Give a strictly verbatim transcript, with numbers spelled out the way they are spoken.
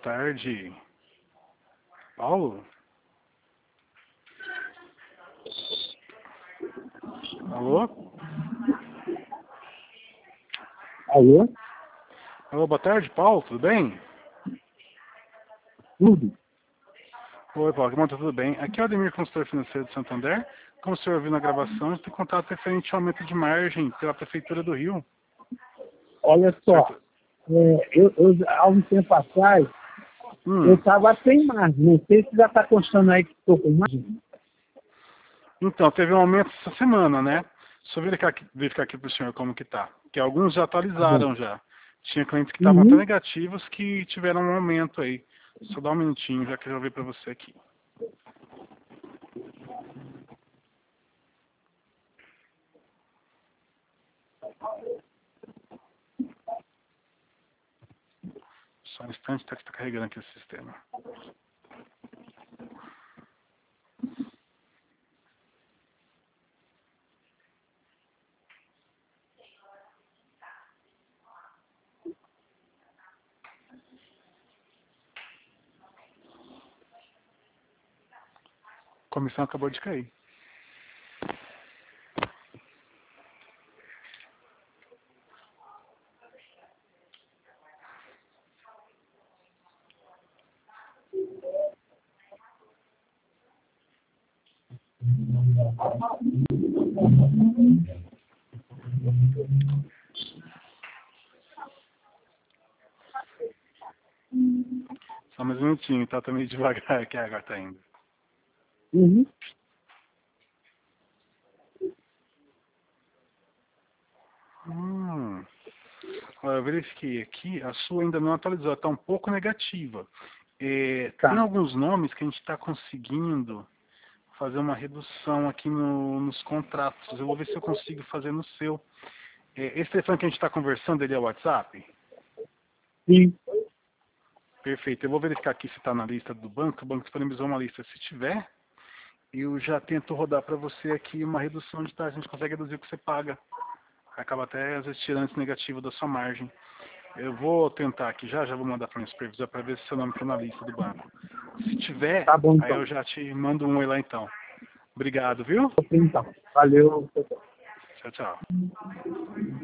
tarde. Paulo? Alô? Alô? Alô, boa tarde, Paulo, tudo bem? Tudo? Oi, Paulo, como tá, tudo bem? Aqui é o Ademir, consultor financeiro de Santander. Como o senhor ouviu na gravação, a gente tem contato referente ao aumento de margem pela Prefeitura do Rio. Olha só, Certo? é, eu, eu, há um tempo atrás, eu Hum, estava sem margem. Não sei se já está constando aí que estou com margem. então, teve um aumento essa semana, né? Só verificar aqui, verificar aqui para o senhor como que tá. Que alguns já Tá bom. atualizaram já. Tinha clientes que estavam até Uhum. negativos que tiveram um aumento aí. Só dá um minutinho, já que eu já vi para você aqui. Só um instante, tá que está carregando aqui o sistema. A comissão acabou de cair. Só mais um minutinho, tá? Tá meio devagar aqui, agora tá indo. Uhum. Hum. Olha, eu verifiquei aqui, a sua ainda não atualizou, está um pouco negativa. É, tem Tá. alguns nomes que a gente está conseguindo fazer uma redução aqui no- nos contratos. Eu vou ver se eu consigo fazer no seu. É, esse telefone que a gente está conversando, ele é o WhatsApp? Sim. Perfeito. Eu vou verificar aqui se está na lista do banco. O banco disponibilizou uma lista. Se tiver, eu já tento rodar para você aqui uma redução de taxa. A gente consegue reduzir o que você paga. Acaba até, às vezes, tirando esse negativo da sua margem. Eu vou tentar aqui já, já vou mandar para o meu supervisor para ver se seu nome está na lista do banco. Se tiver, Tá bom, aí então. eu já te mando um oi lá então. Obrigado, viu? Então. Valeu. Tchau, tchau.